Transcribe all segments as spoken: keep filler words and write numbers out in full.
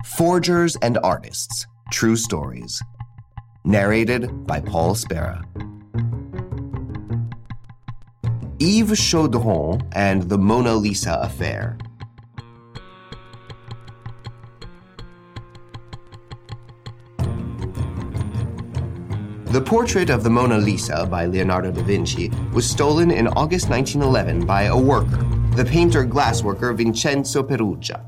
Forgers and Artists, True Stories. Narrated by Paul Spera. Yves Chaudron and the Mona Lisa Affair. The portrait of the Mona Lisa by Leonardo da Vinci was stolen in August nineteen eleven by a worker, the painter-glassworker Vincenzo Peruggia.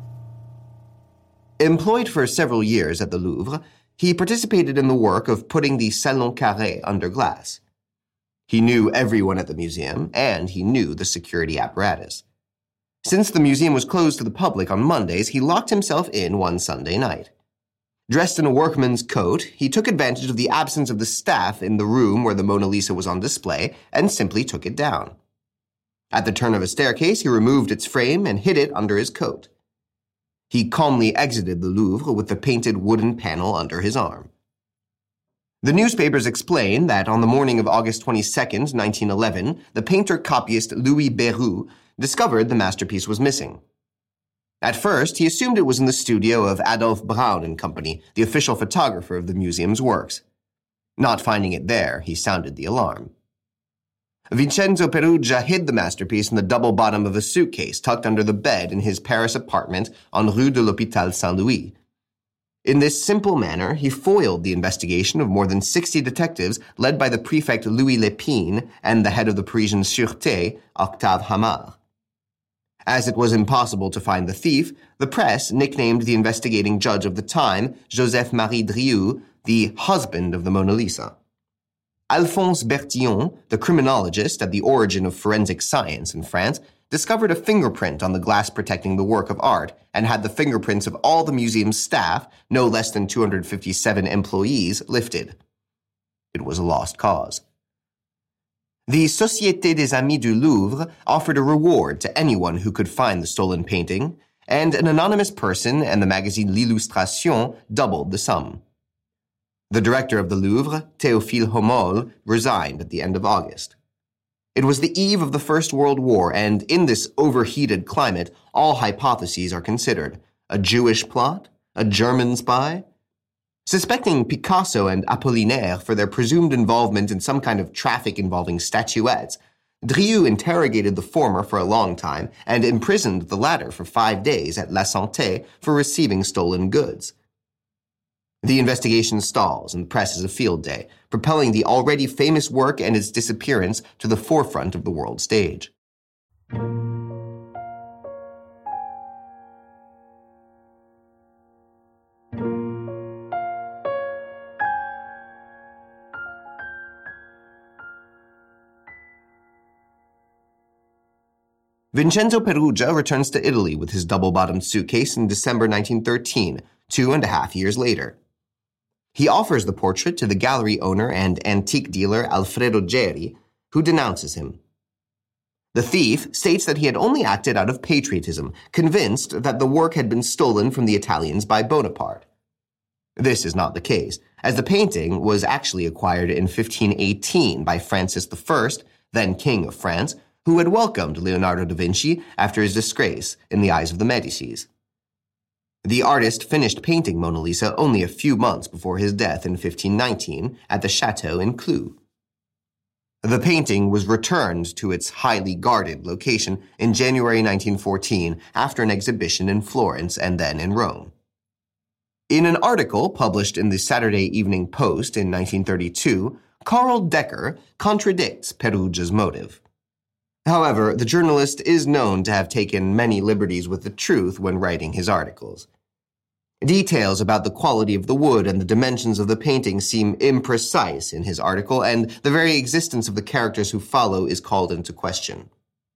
Employed for several years at the Louvre, he participated in the work of putting the Salon Carré under glass. He knew everyone at the museum, and he knew the security apparatus. Since the museum was closed to the public on Mondays, he locked himself in one Sunday night. Dressed in a workman's coat, he took advantage of the absence of the staff in the room where the Mona Lisa was on display and simply took it down. At the turn of a staircase, he removed its frame and hid it under his coat. He calmly exited the Louvre with the painted wooden panel under his arm. The newspapers explain that on the morning of August twenty-second, nineteen eleven, the painter-copyist Louis Béroux discovered the masterpiece was missing. At first, he assumed it was in the studio of Adolphe Braun and Company, the official photographer of the museum's works. Not finding it there, he sounded the alarm. Vincenzo Peruggia hid the masterpiece in the double bottom of a suitcase tucked under the bed in his Paris apartment on Rue de l'Hôpital Saint-Louis. In this simple manner, he foiled the investigation of more than sixty detectives led by the prefect Louis Lépine and the head of the Parisian Sûreté, Octave Hamar. As it was impossible to find the thief, the press nicknamed the investigating judge of the time, Joseph-Marie Drieux, the husband of the Mona Lisa. Alphonse Bertillon, the criminologist at the origin of forensic science in France, discovered a fingerprint on the glass protecting the work of art and had the fingerprints of all the museum's staff, no less than two hundred fifty-seven employees, lifted. It was a lost cause. The Société des Amis du Louvre offered a reward to anyone who could find the stolen painting, and an anonymous person and the magazine L'Illustration doubled the sum. The director of the Louvre, Théophile Homole, resigned at the end of August. It was the eve of the First World War, and in this overheated climate, all hypotheses are considered. A Jewish plot? A German spy? Suspecting Picasso and Apollinaire for their presumed involvement in some kind of traffic involving statuettes, Drieux interrogated the former for a long time and imprisoned the latter for five days at La Santé for receiving stolen goods. The investigation stalls and the press has a field day, propelling the already famous work and its disappearance to the forefront of the world stage. Vincenzo Peruggia returns to Italy with his double-bottomed suitcase in December nineteen thirteen, two and a half years later. He offers the portrait to the gallery owner and antique dealer Alfredo Geri, who denounces him. The thief states that he had only acted out of patriotism, convinced that the work had been stolen from the Italians by Bonaparte. This is not the case, as the painting was actually acquired in fifteen eighteen by Francis the First, then King of France, who had welcomed Leonardo da Vinci after his disgrace in the eyes of the Medicis. The artist finished painting Mona Lisa only a few months before his death in fifteen nineteen at the chateau in Cloux. The painting was returned to its highly guarded location in January nineteen fourteen after an exhibition in Florence and then in Rome. In an article published in the Saturday Evening Post in nineteen thirty-two, Karl Decker contradicts Peruggia's motive. However, the journalist is known to have taken many liberties with the truth when writing his articles. Details about the quality of the wood and the dimensions of the painting seem imprecise in his article, and the very existence of the characters who follow is called into question.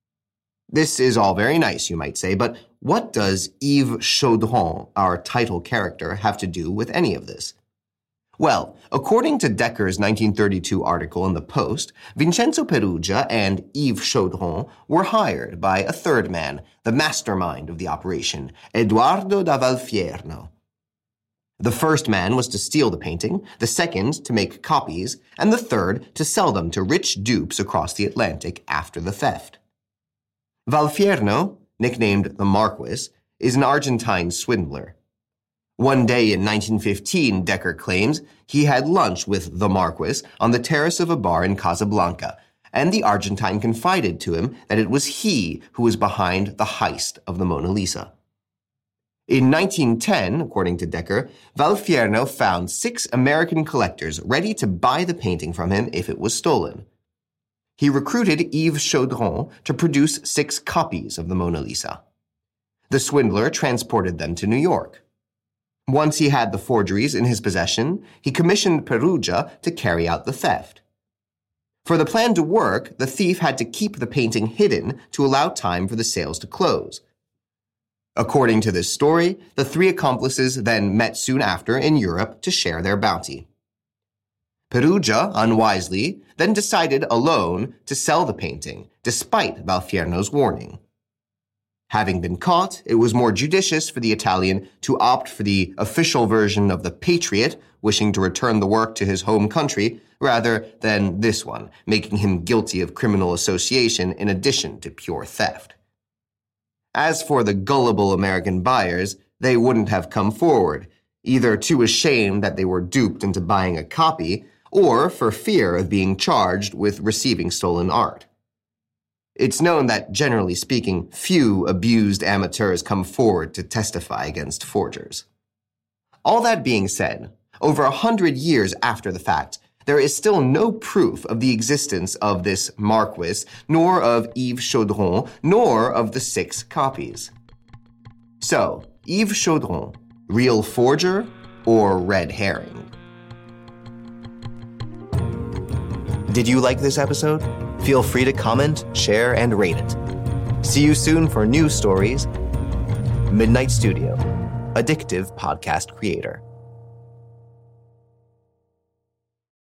This is all very nice, you might say, but what does Yves Chaudron, our title character, have to do with any of this? Well, according to Decker's nineteen thirty-two article in the Post, Vincenzo Peruggia and Yves Chaudron were hired by a third man, the mastermind of the operation, Edoardo da Valfierno. The first man was to steal the painting, the second to make copies, and the third to sell them to rich dupes across the Atlantic after the theft. Valfierno, nicknamed the Marquis, is an Argentine swindler. One day in nineteen fifteen, Decker claims, he had lunch with the Marquis on the terrace of a bar in Casablanca, and the Argentine confided to him that it was he who was behind the heist of the Mona Lisa. In nineteen ten, according to Decker, Valfierno found six American collectors ready to buy the painting from him if it was stolen. He recruited Yves Chaudron to produce six copies of the Mona Lisa. The swindler transported them to New York. Once he had the forgeries in his possession, he commissioned Perugia to carry out the theft. For the plan to work, the thief had to keep the painting hidden to allow time for the sales to close. According to this story, the three accomplices then met soon after in Europe to share their bounty. Perugia, unwisely, then decided alone to sell the painting, despite Valfierno's warning. Having been caught, it was more judicious for the Italian to opt for the official version of the Patriot, wishing to return the work to his home country, rather than this one, making him guilty of criminal association in addition to pure theft. As for the gullible American buyers, they wouldn't have come forward, either too ashamed that they were duped into buying a copy, or for fear of being charged with receiving stolen art. It's known that, generally speaking, few abused amateurs come forward to testify against forgers. All that being said, over a hundred years after the fact, there is still no proof of the existence of this Marquis, nor of Yves Chaudron, nor of the six copies. So, Yves Chaudron, real forger or red herring? Did you like this episode? Feel free to comment, share, and rate it. See you soon for new stories. Midnight Studio, addictive podcast creator.